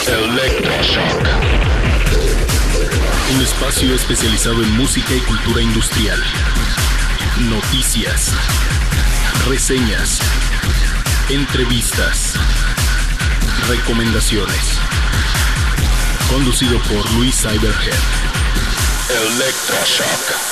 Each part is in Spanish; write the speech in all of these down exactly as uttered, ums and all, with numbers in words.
Electroshock. Un espacio especializado en música y cultura industrial. Noticias, reseñas, entrevistas, recomendaciones. Conducido por Luis Cyberhead. Electroshock.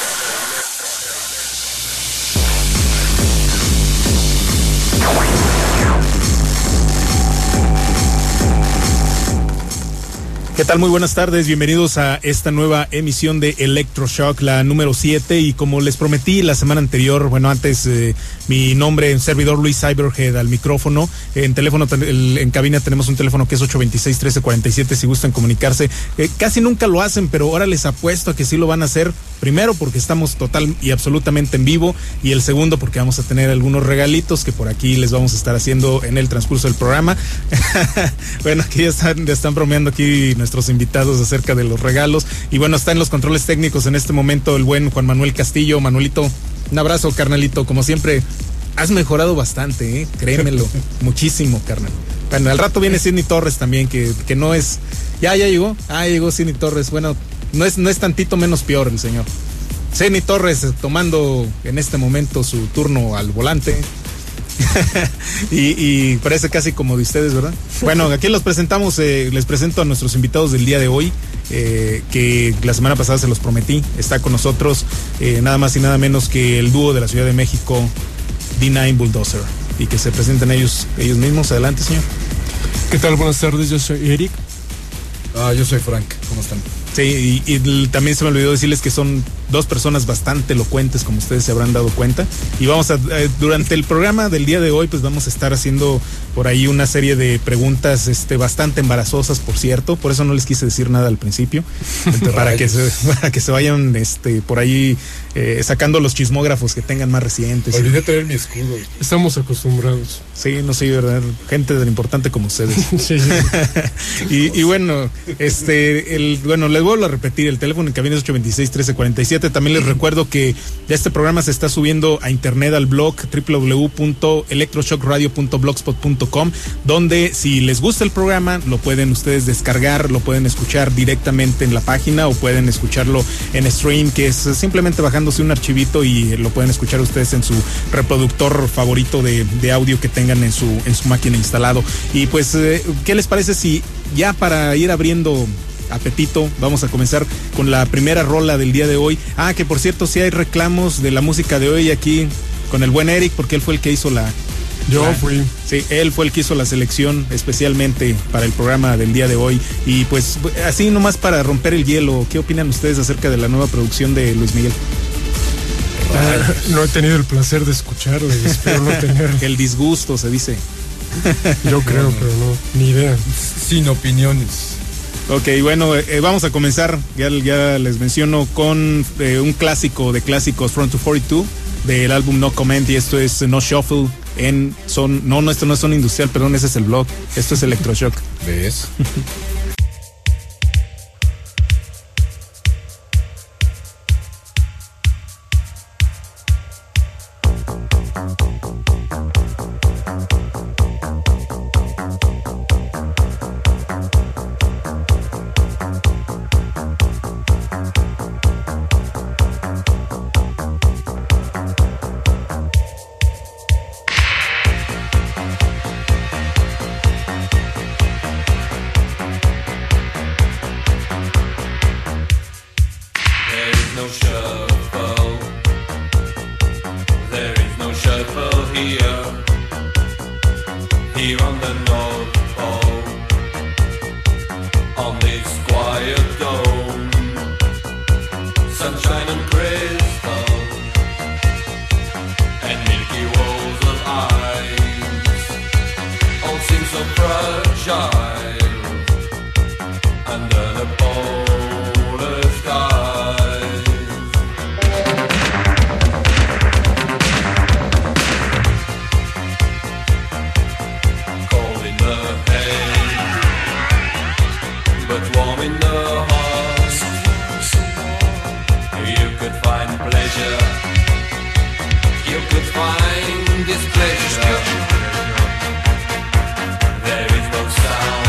¿Qué tal? Muy buenas tardes, bienvenidos a esta nueva emisión de Electroshock, la número siete, y como les prometí la semana anterior, bueno, antes eh, mi nombre, servidor Luis Cyberhead al micrófono, en teléfono, en cabina tenemos un teléfono que es ocho dos seis, uno tres cuatro siete si gustan comunicarse. Eh, casi nunca lo hacen, pero ahora les apuesto a que sí lo van a hacer, primero porque estamos total y absolutamente en vivo, y el segundo porque vamos a tener algunos regalitos que por aquí les vamos a estar haciendo en el transcurso del programa. Bueno, aquí ya están, ya están bromeando aquí nuestros invitados acerca de los regalos, y bueno, está en los controles técnicos en este momento el buen Juan Manuel Castillo. Manuelito, un abrazo, carnalito, como siempre, has mejorado bastante, ¿eh? Créemelo, muchísimo, carnal. Bueno, al rato viene Sidney Torres también, que, que no es, ya, ya llegó, ah, llegó Sidney Torres, bueno, no es, no es tantito menos peor el señor. Sidney Torres tomando en este momento su turno al volante. y, y parece casi como de ustedes, ¿verdad? Bueno, aquí los presentamos, eh, les presento a nuestros invitados del día de hoy, eh, que la semana pasada se los prometí. Está con nosotros eh, nada más y nada menos que el dúo de la Ciudad de México, D nueve Bulldozer, y que se presenten ellos, ellos mismos. Adelante, señor. ¿Qué tal? Buenas tardes, yo soy Eric. Ah, yo soy Frank, ¿cómo están? Sí, y, y también se me olvidó decirles que son dos personas bastante elocuentes, como ustedes se habrán dado cuenta, y vamos a, eh, durante el programa del día de hoy, pues vamos a estar haciendo por ahí una serie de preguntas este, bastante embarazosas, por cierto, por eso no les quise decir nada al principio, para, que se, para que se vayan este, por ahí eh, sacando los chismógrafos que tengan más recientes. Olvidé traer mi escudo. Estamos acostumbrados. Sí, no sé, ¿verdad? Gente tan importante como ustedes. Sí, sí. y, y bueno, este, el, bueno, les vuelvo a repetir, el teléfono en cabina es ocho dos seis, uno tres cuatro siete. También les recuerdo que ya este programa se está subiendo a internet al blog doble u doble u doble u punto electroshock radio punto blogspot punto com, donde si les gusta el programa lo pueden ustedes descargar, lo pueden escuchar directamente en la página o pueden escucharlo en stream, que es simplemente bajándose un archivito y lo pueden escuchar ustedes en su reproductor favorito de, de audio que tengan en su, en su máquina instalado. Y pues, eh, ¿qué les parece si ya para ir abriendo apetito, vamos a comenzar con la primera rola del día de hoy? Ah, que por cierto, sí hay reclamos de la música de hoy aquí con el buen Eric, porque él fue el que hizo la... Yo la, fui. Sí, él fue el que hizo la selección especialmente para el programa del día de hoy. Y pues, así nomás para romper el hielo, ¿qué opinan ustedes acerca de la nueva producción de Luis Miguel? Ah, no he tenido el placer de escucharla y espero no tener. El disgusto, se dice. Yo creo, no, no. pero no, ni idea. Sin opiniones. Ok, bueno, eh, vamos a comenzar, ya, ya les menciono, con eh, un clásico de clásicos, Front to cuarenta y dos, del álbum No Comment, y esto es No Shuffle en son, no, no, esto no es Son Industrial, perdón, ese es el blog, esto es Electroshock. ¿Ves? There is no sound.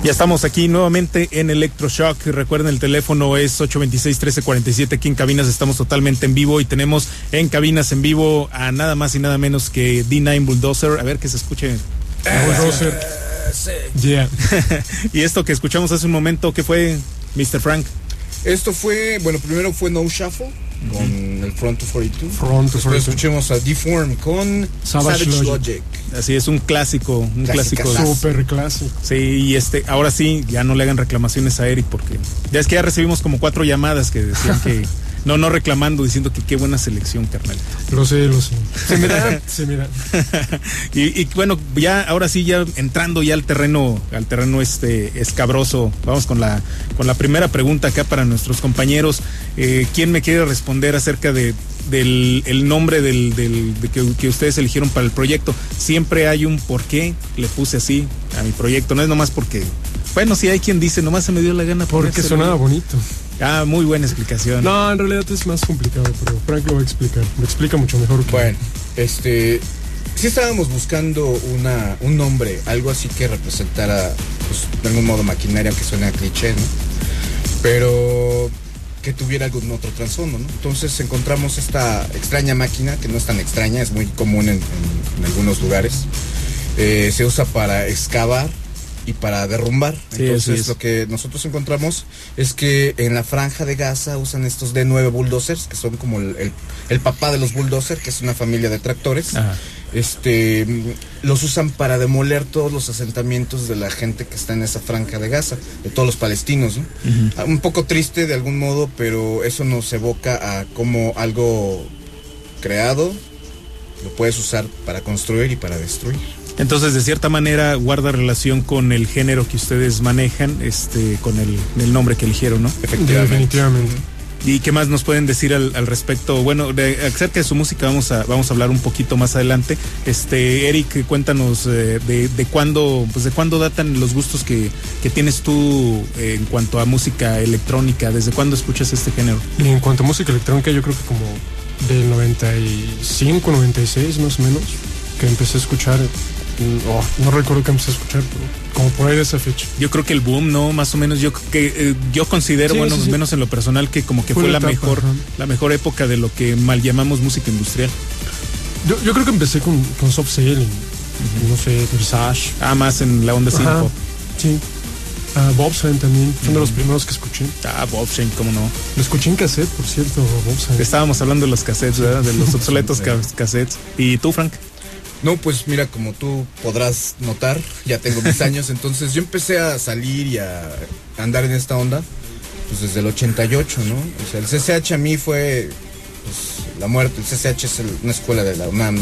Ya estamos aquí nuevamente en Electroshock. Recuerden, el teléfono es ocho dos seis, uno tres cuatro siete. Aquí en cabinas estamos totalmente en vivo y tenemos en cabinas en vivo a nada más y nada menos que D nueve Bulldozer. A ver que se escuche. Bulldozer. Eh, sí. Yeah. Y esto que escuchamos hace un momento, ¿qué fue, mister Frank? Esto fue, bueno, primero fue No Shuffle con uh-huh. el Front doscientos cuarenta y dos. Front Después escuchemos a Deform con Savage, Savage Logic. Logic. Así es, un clásico, un Clásica clásico. Súper clásico. Sí, y este, ahora sí, ya no le hagan reclamaciones a Eric porque ya es que ya recibimos como cuatro llamadas que decían que no, no reclamando, diciendo que qué buena selección, carnal. Lo sé, lo sé. Se me da, se me da. y, y bueno, ya, ahora sí, ya entrando ya al terreno, al terreno este escabroso, vamos con la, con la primera pregunta acá para nuestros compañeros. Eh, ¿Quién me quiere responder acerca de del el nombre del, del de que, que ustedes eligieron para el proyecto? Siempre hay un por qué le puse así a mi proyecto, no es nomás porque, bueno, sí hay quien dice, nomás se me dio la gana porque sonaba bonito. Ah, muy buena explicación. No, en realidad es más complicado, pero Frank lo va a explicar. Lo explica mucho mejor que... Bueno, este... sí estábamos buscando una, un nombre, algo así que representara, pues, de algún modo maquinaria, aunque suene a cliché, ¿no? Pero que tuviera algún otro trasfondo, ¿no? Entonces encontramos esta extraña máquina, que no es tan extraña, es muy común en, en, en algunos lugares. Eh, se usa para excavar y para derrumbar. Sí, entonces lo que nosotros encontramos es que en la franja de Gaza usan estos D nueve bulldozers, que son como el, el, el papá de los bulldozers, que es una familia de tractores. Ajá. Este los usan para demoler todos los asentamientos de la gente que está en esa franja de Gaza, de todos los palestinos, ¿no? Uh-huh. Un poco triste de algún modo, pero eso nos evoca a cómo algo creado lo puedes usar para construir y para destruir. Entonces, de cierta manera, guarda relación con el género que ustedes manejan, este, con el, el nombre que eligieron, ¿no? Efectivamente. Definitivamente. ¿Y qué más nos pueden decir al, al respecto? Bueno, de, acerca de su música vamos a vamos a hablar un poquito más adelante. Este, Eric, cuéntanos eh, de, de cuándo, pues de cuándo datan los gustos que, que tienes tú eh, en cuanto a música electrónica. ¿Desde cuándo escuchas este género? Y en cuanto a música electrónica, yo creo que como del noventa y cinco, noventa y seis más o menos, que empecé a escuchar. Oh, no recuerdo que empecé a escuchar, pero como por ahí de esa fecha. Yo creo que el boom, ¿no? Más o menos yo que eh, yo considero, sí, bueno, sí, sí. menos en lo personal, que como que fue, fue la, la etapa, mejor, ajá. la mejor época de lo que mal llamamos música industrial. Yo, yo creo que empecé con, con Soft Cell, uh-huh. no sé, Visage. Ah, más en la onda cinco. Sí. Uh, Bobshen también, fue uno uh-huh. de los primeros que escuché. Ah, Bobshen, cómo no. Lo escuché en cassette, por cierto, Bobshen. Estábamos hablando de los cassettes, ¿verdad? De los obsoletos cassettes. ¿Y tú, Frank? No, pues mira, como tú podrás notar, ya tengo mis años, entonces yo empecé a salir y a andar en esta onda, pues desde el ochenta y ocho, ¿no? O sea, el C C H a mí fue, pues, la muerte. El C C H es el, una escuela de la UNAM, ¿no?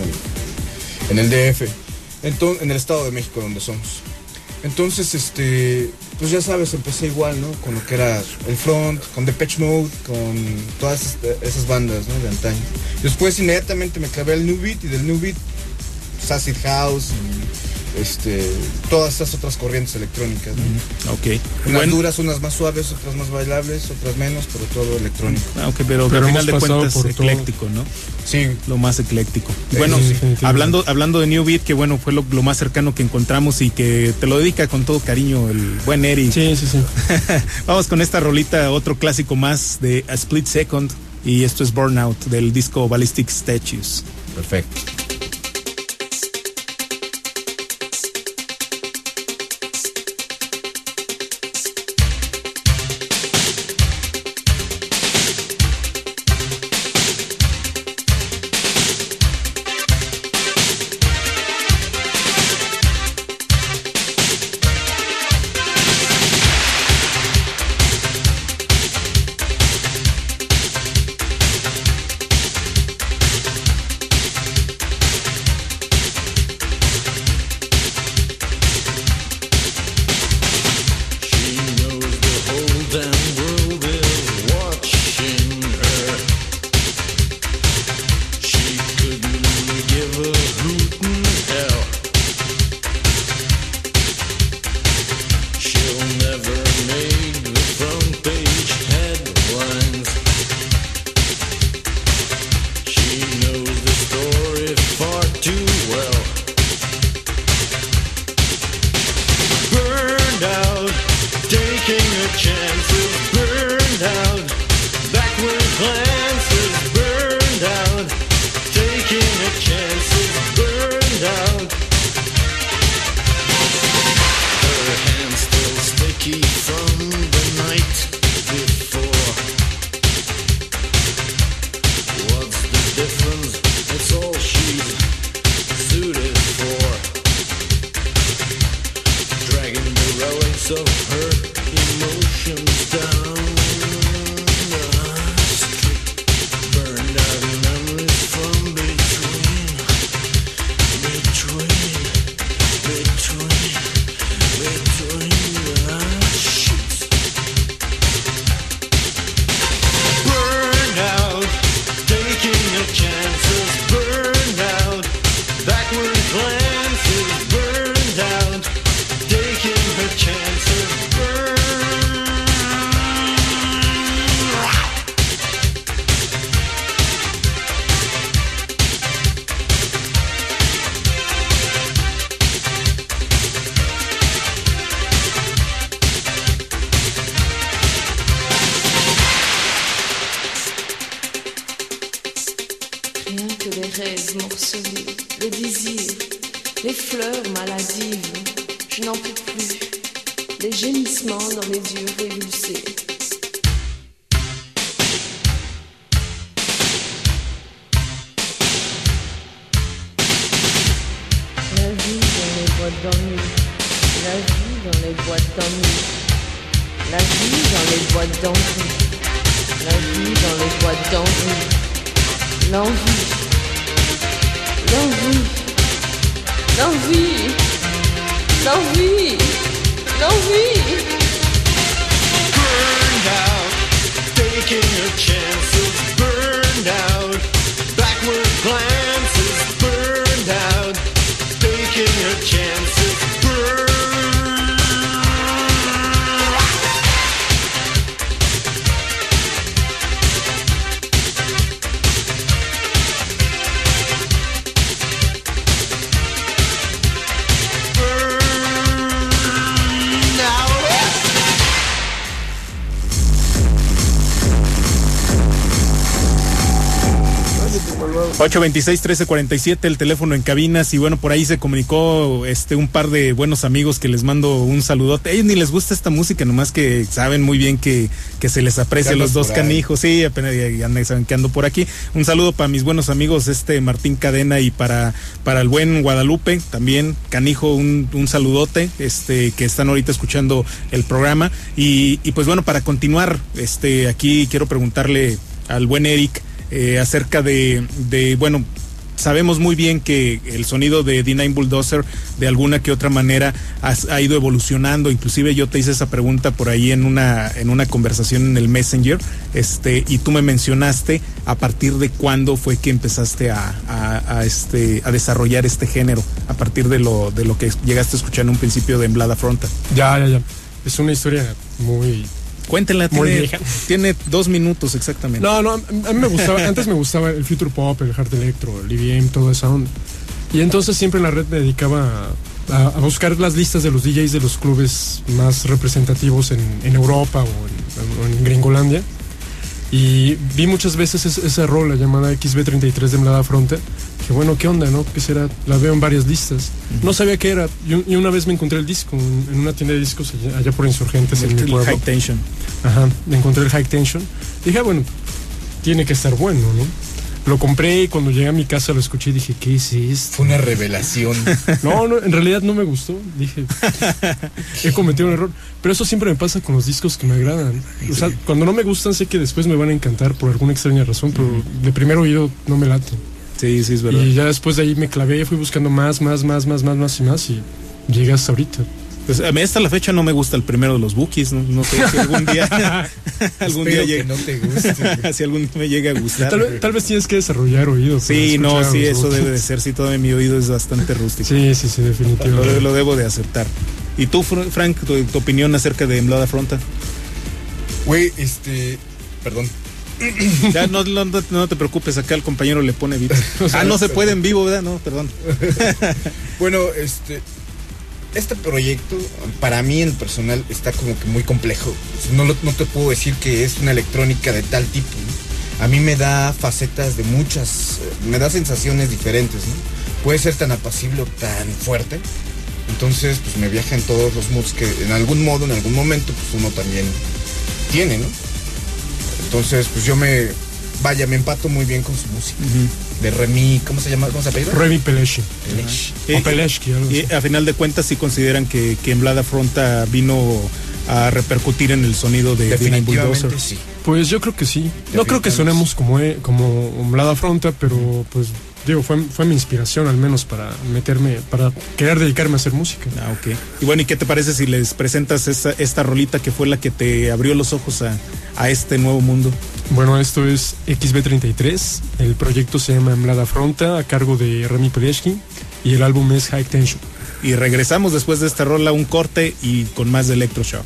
Uh-huh. En el D F, entonces, en el Estado de México donde somos. Entonces, este, pues ya sabes, empecé igual, ¿no? Con lo que era el Front, con Depeche Mode, con todas esas, esas bandas, ¿no? De antaño. Después inmediatamente me clavé al New Beat, y del New Beat Acid House y este, todas estas otras corrientes electrónicas, ¿no? Ok. Unas bueno. duras, unas más suaves, otras más bailables, otras menos, pero todo electrónico. Ah, ok, pero, pero al final de cuentas ecléctico, todo. ¿no? Sí. Lo más ecléctico. Sí, bueno, sí, hablando, hablando de New Beat, que bueno, fue lo, lo más cercano que encontramos y que te lo dedica con todo cariño el buen Eric. Sí, sí, sí. Vamos con esta rolita, otro clásico más de A Split Second, y esto es Burnout del disco Ballistic Statues. Perfecto. her chances burned out. Her hands still sticky from the night before. What's the difference? It's all she's suited for. Dragging the relics of her emotions down the street. Burned out memories from between, between, between, between the sheets. Burned out, taking her chances. Burned out, backward glances. Burned out, taking her chances. Burned. Rien que les rêves morcelés, les désirs, les fleurs maladives, je n'en peux plus, les gémissements dans les yeux révulsés. La vie dans les boîtes d'ennui, la vie dans les boîtes d'ennui, la vie dans les boîtes d'ennui, la vie dans les boîtes d'ennui. L'envie, l'envie, l'envie, l'envie, l'envie. Burned out, taking her chances. Burned out, backward glances. Burned out, taking her chances. Burned. ocho veintiséis, trece cuarenta y siete, el teléfono en cabinas. Y bueno, por ahí se comunicó este un par de buenos amigos que les mando un saludote. A ellos ni les gusta esta música, nomás que saben muy bien que, que se les aprecia a los dos canijos. Sí, apenas ya, ya saben que ando por aquí. Un saludo para mis buenos amigos, este Martín Cadena, y para, para el buen Guadalupe, también canijo, un, un saludote, este, que están ahorita escuchando el programa. Y, y pues bueno, para continuar, este, aquí quiero preguntarle al buen Eric, Eh, acerca de, de, bueno, sabemos muy bien que el sonido de D nueve Bulldozer de alguna que otra manera ha, ha ido evolucionando. Inclusive yo te hice esa pregunta por ahí en una en una conversación en el Messenger, este, y tú me mencionaste a partir de cuándo fue que empezaste a, a, a este a desarrollar este género, a partir de lo de lo que llegaste a escuchar en un principio de Emblada Fronta. Ya, ya, ya. Es una historia muy... Cuéntenla, Muy tiene, vieja. tiene dos minutos exactamente. No, no, a mí me gustaba, antes me gustaba el future pop, el hard electro, el E D M, toda esa onda. Y entonces siempre en la red me dedicaba a, a buscar las listas de los D Js de los clubes más representativos en, en Europa o en, o en Gringolandia. Y vi muchas veces es, esa rola llamada X B treinta y tres de Emblada Fronta. Que bueno, ¿qué onda, no? ¿Qué será? La veo en varias listas. Uh-huh. No sabía qué era. Y, un, y una vez me encontré el disco en, en una tienda de discos allá, allá por Insurgentes, el, en mi el pueblo. High Tension. Ajá, encontré el High Tension. Dije, ah, bueno, tiene que estar bueno, ¿no? Lo compré y cuando llegué a mi casa lo escuché y dije, ¿qué es esto? Fue una revelación. No, no, en realidad no me gustó. Dije, he cometido un error. Pero eso siempre me pasa con los discos que me agradan. O sea, cuando no me gustan sé que después me van a encantar por alguna extraña razón, pero de primer oído no me late. Sí, sí, es verdad. Y ya después de ahí me clavé, fui buscando más, más, más, más, más, más y más y llegué hasta ahorita. Pues a mí hasta la fecha no me gusta el primero de los Bookies, no, no sé si algún día algún día llegue, que no te guste. si algún día me llega a gustar. Tal vez, tal vez tienes que desarrollar oído. Sí, no, sí, eso debe de ser, sí, todo mi oído es bastante rústico. Sí, sí, sí, definitivamente. Lo, lo debo de aceptar. ¿Y tú, Frank, tu, tu opinión acerca de Emblada Fronta? Güey, este, perdón. Ya no, no, no te preocupes, acá el compañero le pone beat. Ah, no se puede en vivo, ¿verdad? No, perdón. Bueno, este, este proyecto, para mí en personal, está como que muy complejo. No, lo, no te puedo decir que es una electrónica de tal tipo, ¿no? a mí me da facetas de muchas, me da sensaciones diferentes, ¿no? Puede ser tan apacible o tan fuerte. Entonces, pues me viaja en todos los moods que en algún modo, en algún momento, pues uno también tiene, ¿no? Entonces, pues yo me, vaya, me empato muy bien con su música. Uh-huh. De Remy, ¿cómo se llama? ¿Cómo se apellida? Remy Peleschi. Peleschi. Uh-huh. O Peleschi, algo así. Y a final de cuentas, ¿sí consideran que, que en Vlad Afronta vino a repercutir en el sonido de Nine Bulldozer? Sí. Pues yo creo que sí. No creo que sonemos como, como Vlad Afronta, pero pues digo, fue, fue mi inspiración al menos para meterme, para querer dedicarme a hacer música. Ah, ok. Y bueno, ¿y qué te parece si les presentas esta, esta rolita que fue la que te abrió los ojos a, a este nuevo mundo? Bueno, esto es X B treinta y tres, el proyecto se llama Vlad Afronta, a cargo de Remy Peleschi, y el álbum es High Tension. Y regresamos después de esta rola, un corte y con más de Electroshock.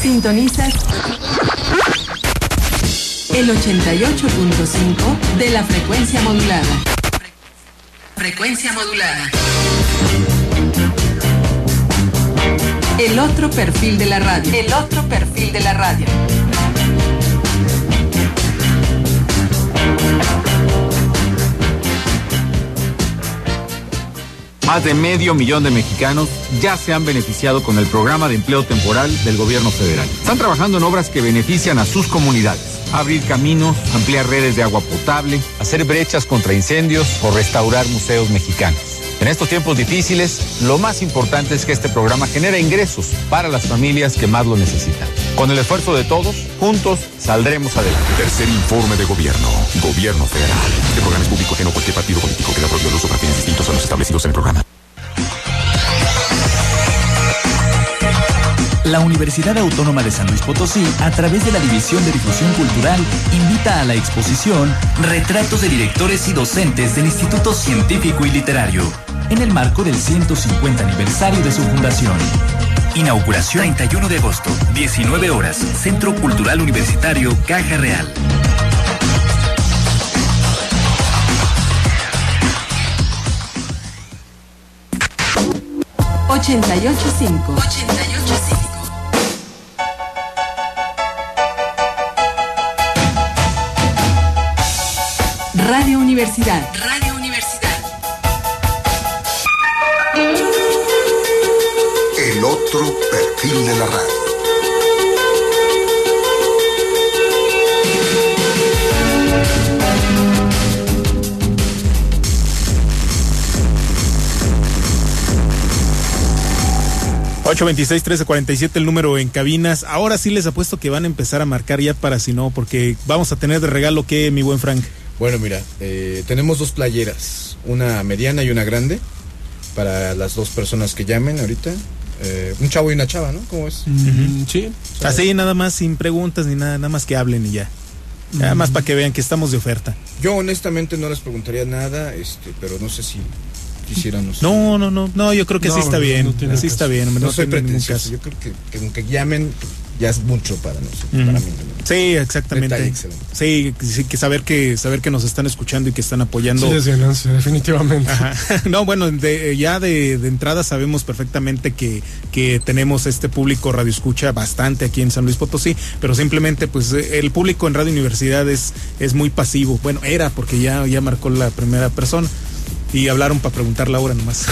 Sintonizas el ochenta y ocho punto cinco de la frecuencia modulada. Frecuencia modulada. El otro perfil de la radio. El otro perfil de la radio. Más de medio millón de mexicanos ya se han beneficiado con el programa de empleo temporal del gobierno federal. Están trabajando en obras que benefician a sus comunidades. Abrir caminos, ampliar redes de agua potable, hacer brechas contra incendios o restaurar museos mexicanos. En estos tiempos difíciles, lo más importante es que este programa genera ingresos para las familias que más lo necesitan. Con el esfuerzo de todos, juntos saldremos adelante. Tercer informe de gobierno. Gobierno federal. Este programa es público ajeno a cualquier partido político. Queda prohibido el uso para fines distintos a los establecidos en el programa. La Universidad Autónoma de San Luis Potosí, a través de la División de Difusión Cultural, invita a la exposición Retratos de directores y docentes del Instituto Científico y Literario, en el marco del ciento cincuenta aniversario de su fundación. Inauguración treinta y uno de agosto, diecinueve horas, Centro Cultural Universitario Caja Real. ochenta y ocho punto cinco. ochenta y ocho punto cinco. Radio Universidad. Radio Universidad. El otro perfil de la radio. ocho veintiséis, trece cuarenta y siete el número en cabinas. Ahora sí les apuesto que van a empezar a marcar ya para si no, porque vamos a tener de regalo, ¿qué, mi buen Frank? Bueno, mira, eh, tenemos dos playeras, una mediana y una grande, para las dos personas que llamen ahorita. Eh, un chavo y una chava, ¿no? ¿Cómo es? Uh-huh. Sí. Así, nada más, sin preguntas ni nada, nada más que hablen y ya. Nada uh-huh. más para que vean que estamos de oferta. Yo honestamente no les preguntaría nada, este, pero no sé si quisiéramos. No, no, no, no, yo creo que no, sí está no, bien, no así está bien. No, no soy pretencioso, yo creo que, que aunque llamen ya es mucho para nosotros, uh-huh. para mí. Sí, exactamente. Sí, sí, que saber que saber que nos están escuchando y que están apoyando. Sí, es ganancia, definitivamente. Ajá. No, bueno, de, ya de, de entrada sabemos perfectamente que, que tenemos este público radio escucha bastante aquí en San Luis Potosí, pero simplemente pues el público en Radio Universidad es, es muy pasivo. Bueno, era porque ya, ya marcó la primera persona. Y hablaron para preguntar la hora nomás.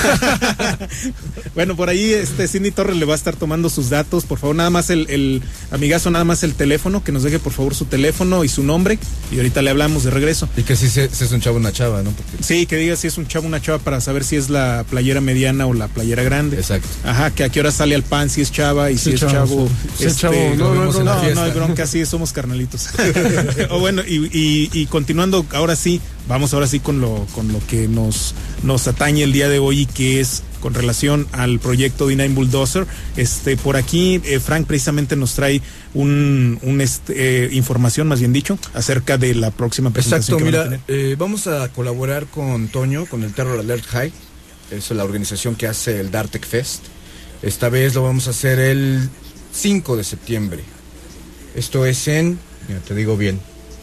Bueno, por ahí este Cindy Torres le va a estar tomando sus datos. Por favor, nada más el, el amigazo, nada más el teléfono, que nos deje por favor su teléfono y su nombre. Y ahorita le hablamos de regreso. Y que si, si es un chavo o una chava, ¿no? Porque... Sí, que diga si es un chavo o una chava para saber si es la playera mediana o la playera grande. Exacto. Ajá, que a qué hora sale al pan, si es chava y sí, si es chavo. chavo, sí. Este, chavo. No, no, no, no, no hay bronca, sí, somos carnalitos. O bueno, y, y, y continuando, ahora sí, vamos ahora sí con lo, con lo que nos, nos atañe el día de hoy, y que es con relación al proyecto D nueve Bulldozer. Este, por aquí eh, Frank precisamente nos trae un, un este, eh, información, más bien dicho, acerca de la próxima presentación. Exacto, que mira, van a tener. Eh, vamos a colaborar con Toño, con el Terror Alert High, es la organización que hace el Dartec Fest. Esta vez lo vamos a hacer el cinco de septiembre. Esto es en, mira, te digo bien.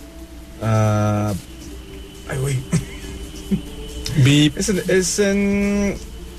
Uh, ay, güey. Es en, es en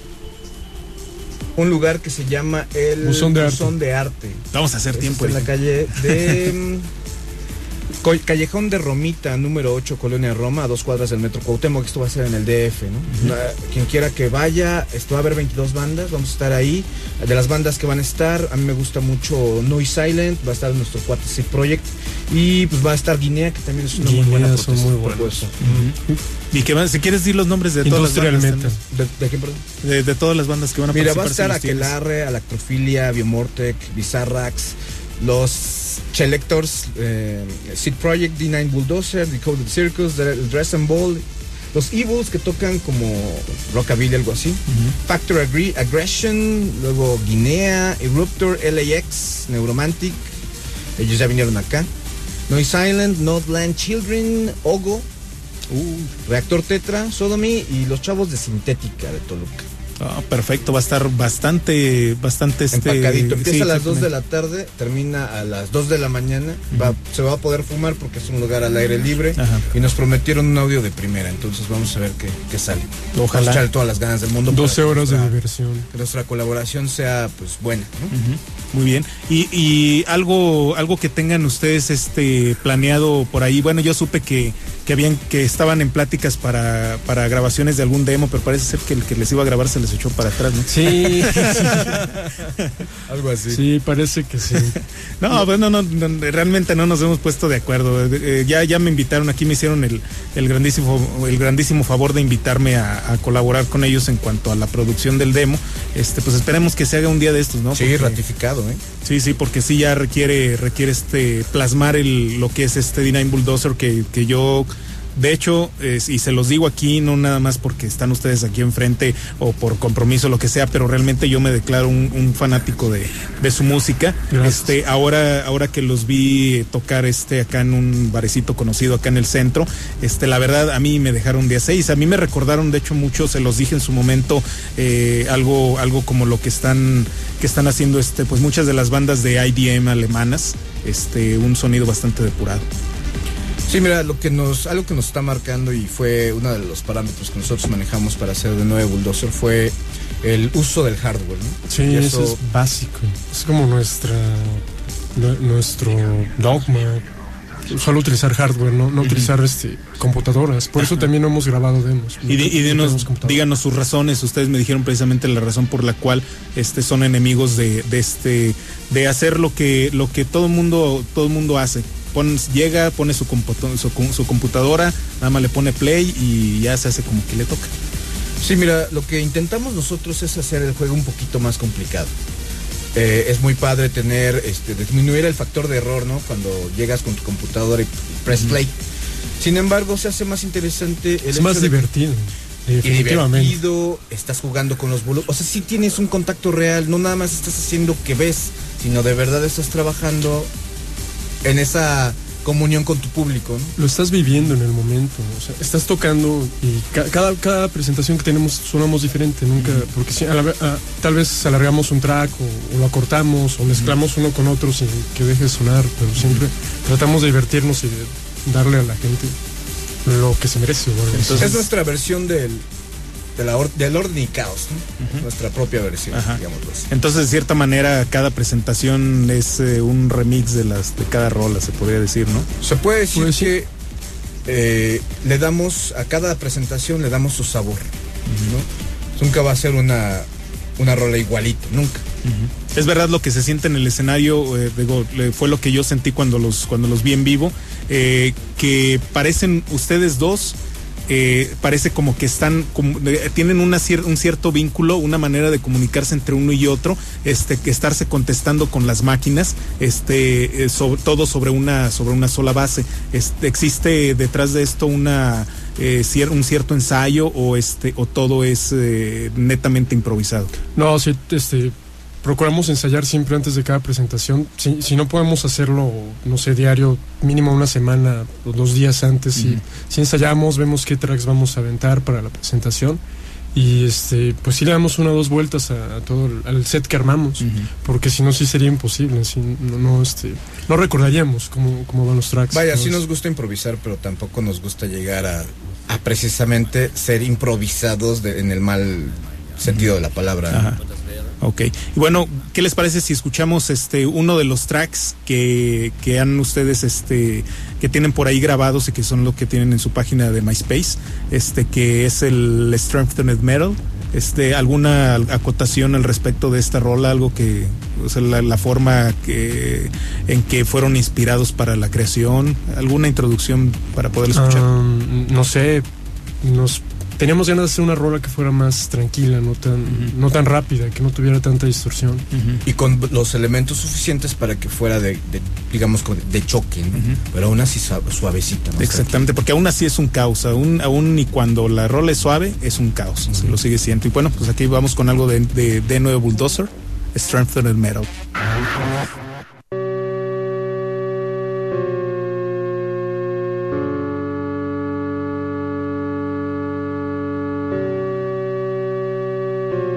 un lugar que se llama el Buzón de, Buzón de Arte. Vamos a hacer es tiempo. En la calle de Callejón de Romita, número ocho, Colonia Roma, a dos cuadras del Metro Cuauhtémoc. Esto va a ser en el D F, ¿no? Uh-huh. Una, quien quiera que vaya, esto va a haber veintidós bandas, vamos a estar ahí. De las bandas que van a estar, a mí me gusta mucho Noise Silent, va a estar nuestro cuate Seed Project, y pues va a estar Guinea, que también es una Guinea, muy buena son propuesta, muy buenos. Uh-huh. Y que van, si quieres decir los nombres de todas las bandas. ¿De, de quién, perdón? De, de todas las bandas que van a Mira, participar. va a estar Aquelarre, Alactrofilia, Biomortec, Bizarrax, los Chelectors, eh, Seed Project, D nueve Bulldozer, Decoded Circus, Dress and Ball, los Evils, que tocan como rockabilly, algo así, uh-huh. Factor Agree, Aggression, luego Guinea, Eruptor, L A X, Neuromantic, ellos ya vinieron acá, Noise Silent, Northland Children, Ogo, uh, Reactor Tetra, Sodomy y los chavos de Sintética de Toluca. Ah, perfecto, va a estar bastante, bastante este. Empacadito. Empieza sí, a las dos de exactamente. la tarde, termina a las dos de la mañana. Va, se va a poder fumar porque es un lugar al aire libre. Ajá. Y nos prometieron un audio de primera, entonces vamos a ver qué, qué sale. Ojalá. Vamos a echarle todas las ganas del mundo. para doce que horas de nuestra- diversión. Que nuestra colaboración sea pues buena, ¿no? Ujú, muy bien. Y, y algo, algo que tengan ustedes este planeado por ahí. Bueno, yo supe que, que habían, que estaban en pláticas para, para grabaciones de algún demo, pero parece ser que el que les iba a grabar se les echó para atrás, ¿no? Sí, Algo así. sí, parece que sí. No, bueno, no, no, realmente no nos hemos puesto de acuerdo. Eh, ya, ya me invitaron, aquí me hicieron el, el grandísimo, el grandísimo favor de invitarme a, a colaborar con ellos en cuanto a la producción del demo. Este, pues esperemos que se haga un día de estos, ¿no? Sí, Porque- ratificado, ¿eh? Sí, sí, porque sí ya requiere, requiere este plasmar el, lo que es este D nueve Bulldozer que, que yo, de hecho, es- y se los digo aquí, no nada más porque están ustedes aquí enfrente o por compromiso, lo que sea, pero realmente yo me declaro un, un fanático de, de su música. Gracias. Este, ahora, ahora que los vi tocar este acá en un barecito conocido acá en el centro, este, la verdad a mí me dejaron de a seis. A mí me recordaron, de hecho, mucho, se los dije en su momento, eh, algo, algo como lo que están, que están haciendo este, pues muchas de las bandas de I D M alemanas, este, un sonido bastante depurado. Sí, mira, lo que nos, algo que nos está marcando y fue uno de los parámetros que nosotros manejamos para hacer de nueve Bulldozer fue el uso del hardware, ¿no? Sí, Y eso es básico. Es como nuestra nu- nuestro dogma. Solo utilizar hardware, no, no utilizar este computadoras. Por eso también no hemos grabado demos. Y, di- y No dinos, tenemos computadora. díganos sus razones. Ustedes me dijeron precisamente la razón por la cual este son enemigos de, de este de hacer lo que lo que todo mundo todo mundo hace. Pon- llega, pone su, computo- su, su computadora, nada más le pone play y ya se hace como que le toca. Sí, mira, lo que intentamos nosotros es hacer el juego un poquito más complicado. Eh, es muy padre tener, este, disminuir el factor de error, ¿no? Cuando llegas con tu computadora y press play. Sin embargo, se hace más interesante el Es hecho más de- divertido. y Definitivamente. divertido, estás jugando con los volúmenes, o sea, sí tienes un contacto real, no nada más estás haciendo que ves, sino de verdad estás trabajando en esa comunión con tu público, ¿no? Lo estás viviendo en el momento, o sea, estás tocando y ca- cada, cada presentación que tenemos sonamos diferente, nunca, porque si a la ve- a- tal vez alargamos un track o, o lo acortamos o mezclamos uno con otro sin que deje de sonar, pero siempre tratamos de divertirnos y de darle a la gente lo que se merece. ¿no? Entonces- es nuestra versión del, de la or- del orden y caos, ¿no? Nuestra propia versión, Ajá. digámoslo así. Entonces, de cierta manera, cada presentación es eh, un remix de las de cada rola, se podría decir, ¿no? Se puede decir Pues sí. que eh, le damos, a cada presentación le damos su sabor, ¿no? Nunca va a ser una, una rola igualita, nunca. Es verdad lo que se siente en el escenario, eh, digo, le- fue lo que yo sentí cuando los cuando los vi en vivo, eh, que parecen ustedes dos, eh, parece como que están, como, eh, tienen una cier- un cierto vínculo, una manera de comunicarse entre uno y otro, este, que estarse contestando con las máquinas, este, eh, sobre, todo sobre una sobre una sola base. Este, existe detrás de esto una eh, cier- un cierto ensayo o este o todo es eh, netamente improvisado. No, sí, este, procuramos ensayar siempre antes de cada presentación. Si, si no podemos hacerlo, no sé, diario, mínimo una semana o dos días antes. Ujú. y, si ensayamos, vemos qué tracks vamos a aventar para la presentación. Y este, pues sí le damos una o dos vueltas a, a todo el al set que armamos. Ujú. Porque si no, sí sería imposible. Si no, no, este, no recordaríamos cómo, cómo van los tracks. Vaya, todo sí eso. nos gusta improvisar, pero tampoco nos gusta llegar a, a precisamente ser improvisados de- en el mal sentido de la palabra, ¿no? Ajá. Ok. Y bueno, ¿qué les parece si escuchamos este uno de los tracks que, que han ustedes este que tienen por ahí grabados y que son lo que tienen en su página de MySpace, este que es el Strengthened Metal? Este, ¿alguna acotación al respecto de esta rola? Algo que, o sea, la, la forma que en que fueron inspirados para la creación, alguna introducción para poder escuchar. Um, no sé, nos teníamos ganas de hacer una rola que fuera más tranquila, no tan, Ujú. no tan rápida, que no tuviera tanta distorsión. Ujú. Y con los elementos suficientes para que fuera de, de, digamos, con- de choque, ¿no? Ujú. Pero aún así sua- suavecita, ¿no? Exactamente, porque aún así es un caos, aún, aún y cuando la rola es suave, es un caos, se lo sigue siendo. Y bueno, pues aquí vamos con algo de, de, de nuevo Bulldozer, Strengthened Metal. Thank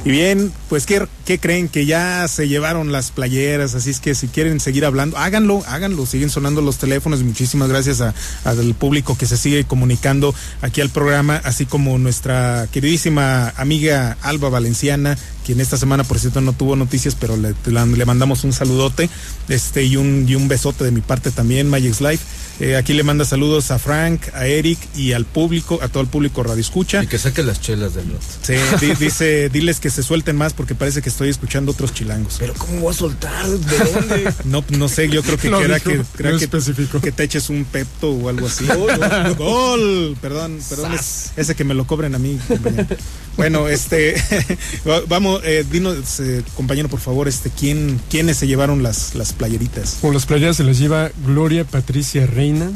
Y bien, pues ¿qué, ¿qué creen? Que ya se llevaron las playeras, así es que si quieren seguir hablando, háganlo, háganlo, siguen sonando los teléfonos. Muchísimas gracias a, al público que se sigue comunicando aquí al programa, así como nuestra queridísima amiga Alba Valenciana, quien esta semana por cierto no tuvo noticias, pero le, le mandamos un saludote, este y un, y un besote de mi parte también, Magic's Life. Eh, aquí le manda saludos a Frank, a Eric y al público, a todo el público Radio Escucha. Y que saque las chelas del lote. Sí, di, dice, diles que se suelten más porque parece que estoy escuchando otros chilangos. Pero ¿cómo voy a soltar? ¿De dónde? No, no sé, yo creo que No, era dijo, que, era no que, especificó. que te eches un Pepto o algo así. Gol, gol, perdón, perdón, es, ese que me lo cobren a mí, compañero. Bueno, este, vamos, eh, dinos, eh, compañero, por favor, este, ¿quién, quiénes se llevaron las, las playeritas? Con las playeras se las lleva Gloria Patricia Reina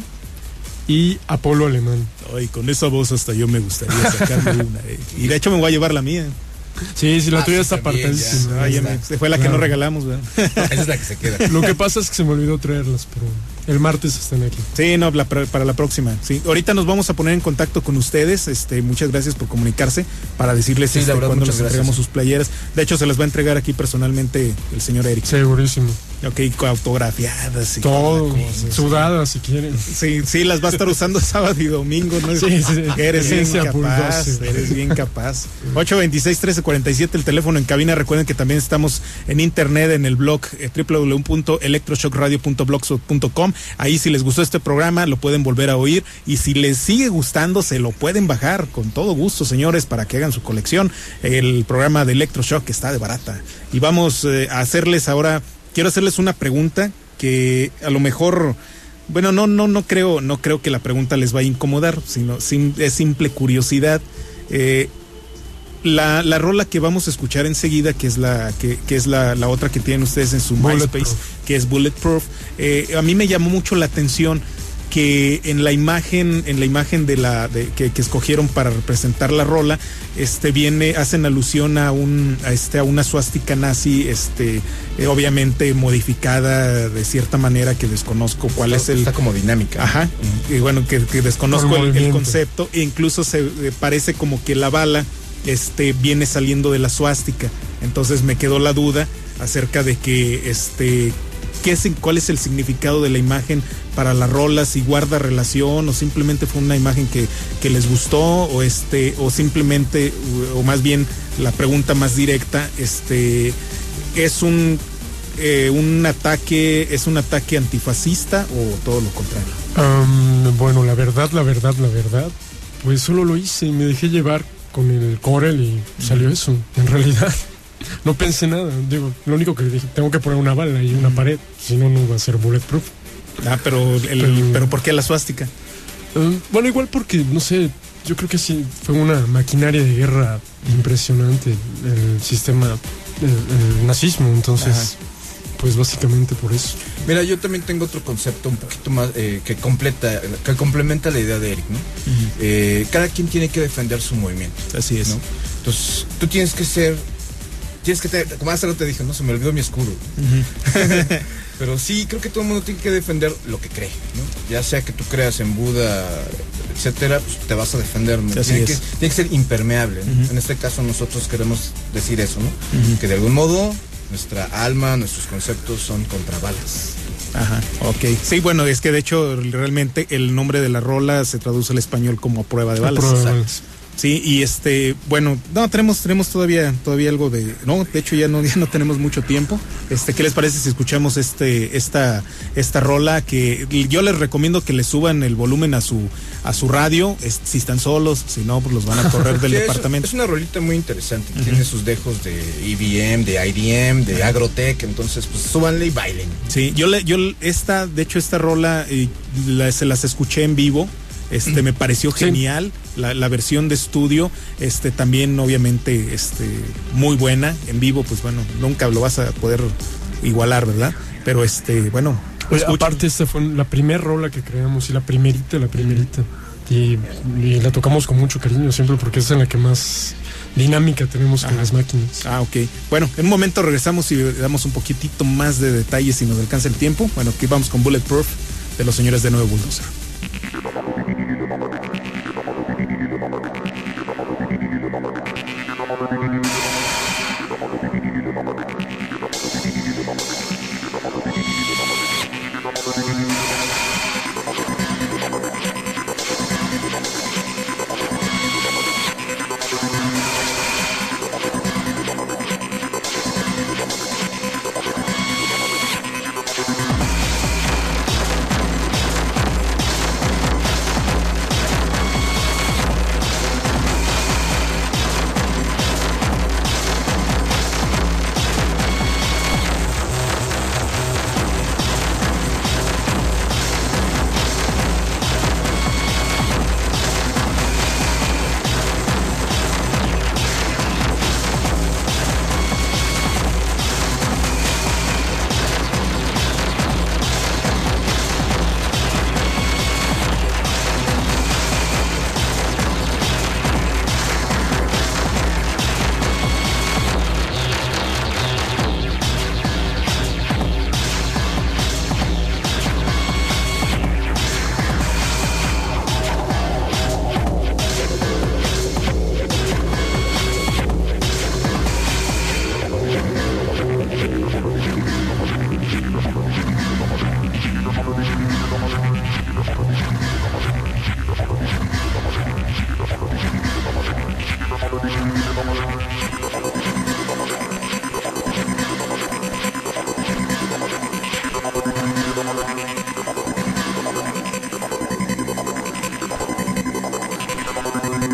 y Apolo Alemán. Ay, con esa voz hasta yo me gustaría sacarme una. Eh. Y de hecho me voy a llevar la mía. Sí, sí, la Ah, tuya sí, está también, apartadísima. Ah, ya me- fue la que Claro. no regalamos, ¿verdad? Esa es la que se queda. Lo que pasa es que se me olvidó traerlas, pero el martes están aquí. Sí, no, la- para la próxima. Sí, ahorita nos vamos a poner en contacto con ustedes. Este, muchas gracias por comunicarse para decirles Sí, la este, verdad, cuándo muchas les entregamos gracias. sus playeras. De hecho, se las va a entregar aquí personalmente el señor Eric. Segurísimo. Ok, con autografiadas y Todo, toda la cosa, sudadas si quieren. Sí, sí, las va a estar usando sábado y domingo, ¿no? Sí, sí, Eres bien esencia capaz, bulldog. eres bien capaz. ocho veintiséis, trece cuarenta y siete, el teléfono en cabina. Recuerden que también estamos en internet, en el blog eh, doble u doble u doble u punto electroshockradio punto blogspot punto com. Ahí si les gustó este programa, lo pueden volver a oír. Y si les sigue gustando, se lo pueden bajar con todo gusto, señores, para que hagan su colección. El programa de Electroshock está de barata. Y vamos eh, a hacerles ahora... Quiero hacerles una pregunta que a lo mejor, bueno, no, no, no creo, no creo que la pregunta les vaya a incomodar, sino sim- es simple curiosidad. Eh, la, la rola que vamos a escuchar enseguida, que es la, que, que es la, la otra que tienen ustedes en su Bulletproof. MySpace, que es Bulletproof, eh, a mí me llamó mucho la atención que en la imagen, en la imagen de la de, que, que escogieron para representar la rola, este viene, hacen alusión a un, a este, a una suástica nazi, este, eh, obviamente modificada de cierta manera que desconozco cuál Está- es el. Está como dinámica. Ajá, y bueno, que, que desconozco Por el, el movimiento. concepto, e incluso se eh, parece como que la bala, este, viene saliendo de la suástica. Entonces me quedó la duda acerca de que, este, ¿qué es, cuál es el significado de la imagen para la rola? Si guarda relación o simplemente fue una imagen que, que les gustó, o este, o simplemente, o más bien la pregunta más directa, este, es un eh, un ataque, es un ataque antifascista o todo lo contrario. Am, bueno, la verdad, la verdad, la verdad, pues solo lo hice y me dejé llevar con el Corel y salió eso, en realidad. No pensé nada, digo, lo único que dije, tengo que poner una bala y una pared, si no, no va a ser bulletproof. Ah, pero, el, Pero- pero ¿por qué la suástica? Um, bueno, igual porque, no sé, yo creo que sí, fue una maquinaria de guerra impresionante, el sistema, el, el nazismo, entonces, Ajá. pues básicamente por eso. Mira, yo también tengo otro concepto un poquito más eh, que completa, que complementa la idea de Eric, ¿no? Eh, cada quien tiene que defender su movimiento. Así es. ¿no? Entonces, tú tienes que ser, tienes que tener, como hace rato te dije, no, se me olvidó mi escudo. Pero sí, creo que todo el mundo tiene que defender lo que cree, ¿no? Ya sea que tú creas en Buda, etcétera, pues te vas a defender, ¿no? Así Tiene es. que, tiene que ser impermeable, ¿no? Ujú. En este caso nosotros queremos decir eso, ¿no? Ujú. Que de algún modo nuestra alma, nuestros conceptos son contra balas. Ajá, ok. Sí, bueno, es que de hecho realmente el nombre de la rola se traduce al español como prueba de A balas. prueba de Exacto. balas. Sí, y este, bueno, no, tenemos, tenemos todavía, todavía algo de, no, de hecho ya no, ya no tenemos mucho tiempo. Este, ¿qué les parece si escuchamos este, esta, esta rola? Que yo les recomiendo que le suban el volumen a su, a su radio, es- si están solos, si no, pues los van a correr del Sí, es- departamento. Es una rolita muy interesante, Ujú. tiene sus dejos de E B M, de I D M, de Agrotech, entonces pues súbanle y bailen. Sí, yo le, yo esta, de hecho esta rola eh, la- se las escuché en vivo. Este, me pareció Sí. genial la, la versión de estudio, este, también obviamente, este, muy buena en vivo, pues bueno, nunca lo vas a poder igualar, ¿verdad? Pero este, bueno, Oye, escuchen. aparte esta fue la primera rola que creamos y la primerita, la primerita. Y, y la tocamos con mucho cariño siempre porque es en la que más dinámica tenemos con Ajá. las máquinas. Ah, ok. Bueno, en un momento regresamos y damos un poquitito más de detalles si nos alcanza el tiempo. Bueno, aquí vamos con Bulletproof de los señores de Nuevo Bulldozer.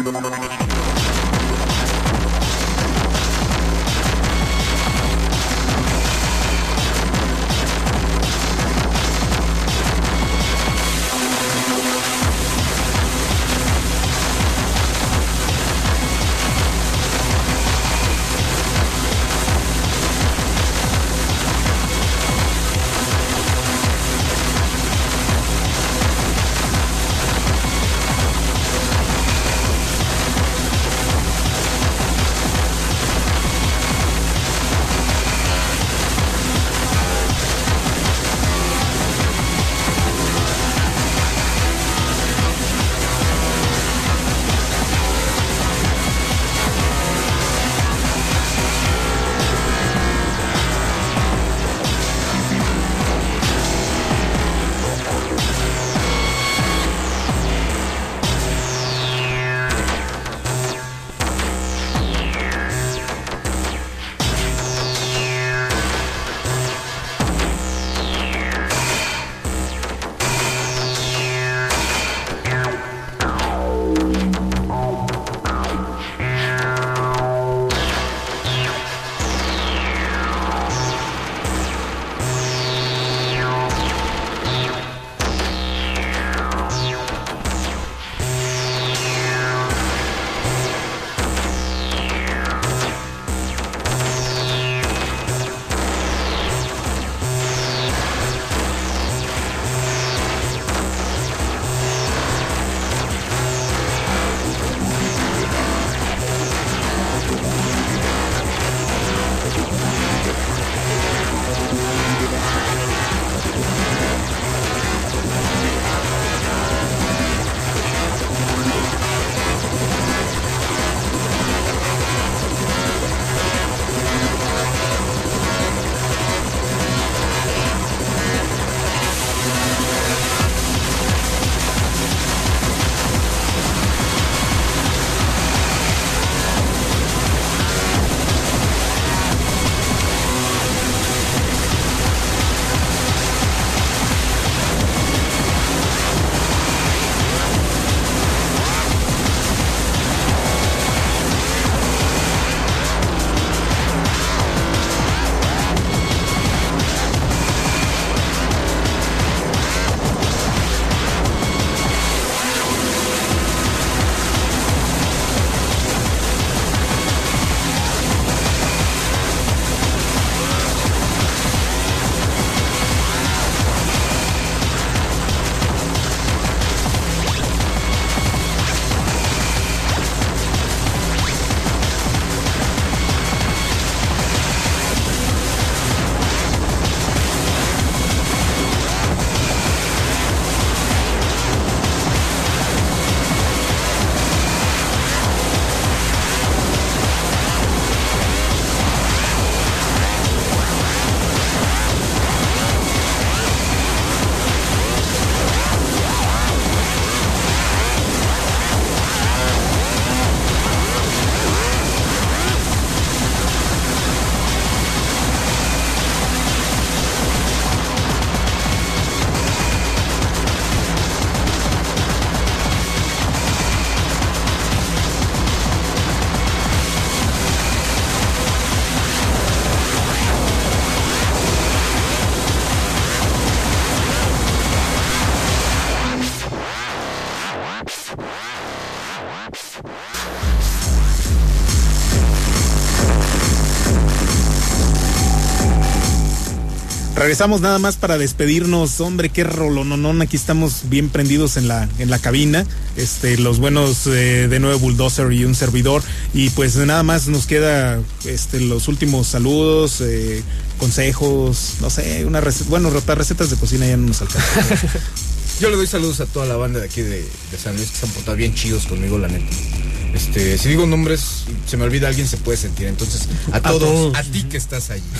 Regresamos nada más para despedirnos. Hombre, qué rolononón. Aquí estamos bien prendidos en la en la cabina. Este, los buenos eh, de nuevo Bulldozer y un servidor. Y pues nada más nos queda este los últimos saludos, eh, consejos, no sé, una receta. Bueno, para recetas de cocina ya no nos alcanza. Yo le doy saludos a toda la banda de aquí de, de San Luis, que se han portado bien chidos conmigo, la neta. Este, si digo nombres, se me olvida alguien, se puede sentir. Entonces, a, a todos, todos, a ti que estás ahí.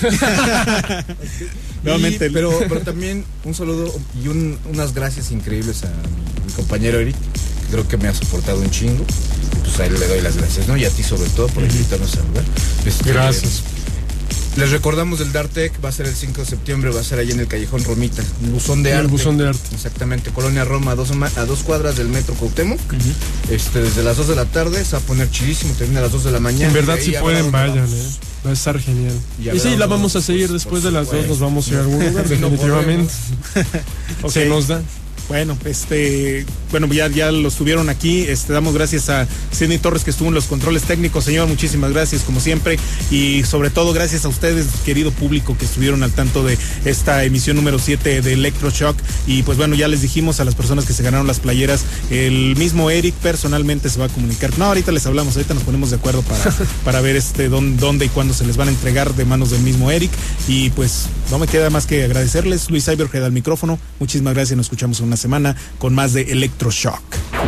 Nuevamente. Y, pero, pero también un saludo y un, unas gracias increíbles a mi, mi compañero Eric, que creo que me ha soportado un chingo. Pues a él le doy las gracias, ¿no? Y a ti sobre todo por invitarnos a lugar. Este, gracias. Les recordamos del Dartec, va a ser el cinco de septiembre, va a ser ahí en el Callejón Romita, el Buzón de El Arte. Buzón de Arte. Exactamente, Colonia Roma, a dos, a dos cuadras del Metro Cuauhtémoc. Uh-huh. Este, desde las dos de la tarde, se va a poner chidísimo, termina a las dos de la mañana. En verdad, si pueden, vayan, eh. Va a estar genial. Y, y sí, la vamos a seguir después de las dos, nos vamos a ir a algún lugar, definitivamente. O sea, nos da. Bueno, este, bueno, ya, ya lo estuvieron aquí. Este, damos gracias a Sidney Torres, que estuvo en los controles técnicos. Señor, muchísimas gracias, como siempre. Y sobre todo, gracias a ustedes, querido público, que estuvieron al tanto de esta emisión número siete de Electroshock. Y pues bueno, ya les dijimos a las personas que se ganaron las playeras, el mismo Eric personalmente se va a comunicar. No, ahorita les hablamos, ahorita nos ponemos de acuerdo para, para ver este dónde, dónde y cuándo se les van a entregar de manos del mismo Eric. Y pues no me queda más que agradecerles. Luis Cyberhead al micrófono. Muchísimas gracias, nos escuchamos una semana con más de Electroshock.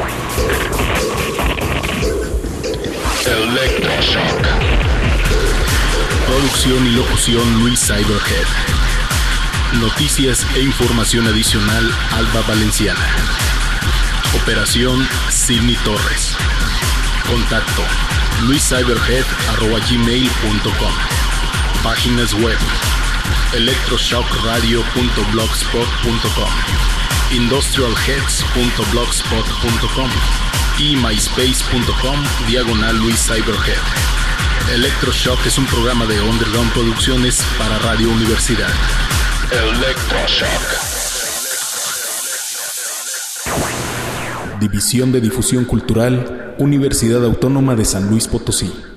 Electroshock. Producción y locución Luis Cyberhead. Noticias e información adicional Alba Valenciana. Operación Sidney Torres. Contacto luiscyberhead arroba gmail punto com. Páginas web electroshock radio punto blogspot punto com, industrialheads punto blogspot punto com y myspace punto com diagonal Luis Cyberhead. Electroshock es un programa de Underground Producciones para Radio Universidad. Electroshock. División de Difusión Cultural, Universidad Autónoma de San Luis Potosí.